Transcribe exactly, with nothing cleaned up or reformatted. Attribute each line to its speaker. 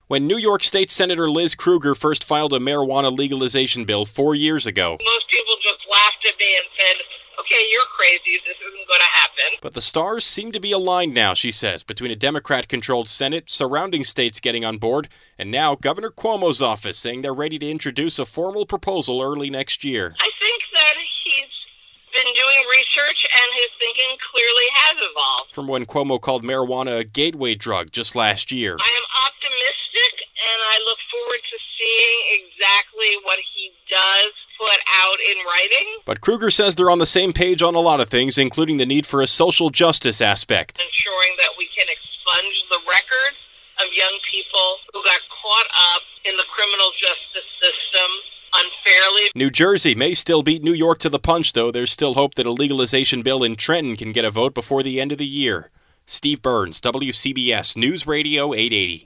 Speaker 1: When New York State Senator Liz Krueger first filed a marijuana legalization bill four years ago.
Speaker 2: Most people just laughed at me and said, okay, you're crazy, this isn't going to happen.
Speaker 1: But the stars seem to be aligned now, she says, between a Democrat-controlled Senate, surrounding states getting on board, and now Governor Cuomo's office saying they're ready to introduce a formal proposal early next year.
Speaker 2: I think that he's been doing research and his thinking clearly has evolved.
Speaker 1: From when Cuomo called marijuana a gateway drug just last year.
Speaker 2: I am optimistic, and I look forward to seeing exactly what he does put out in writing.
Speaker 1: But Krueger says they're on the same page on a lot of things, including the need for a social justice aspect.
Speaker 2: Ensuring that we can expunge the records of young people who got caught up in the criminal justice system unfairly.
Speaker 1: New Jersey may still beat New York to the punch, though. There's still hope that a legalization bill in Trenton can get a vote before the end of the year. Steve Burns, W C B S News Radio eight eighty.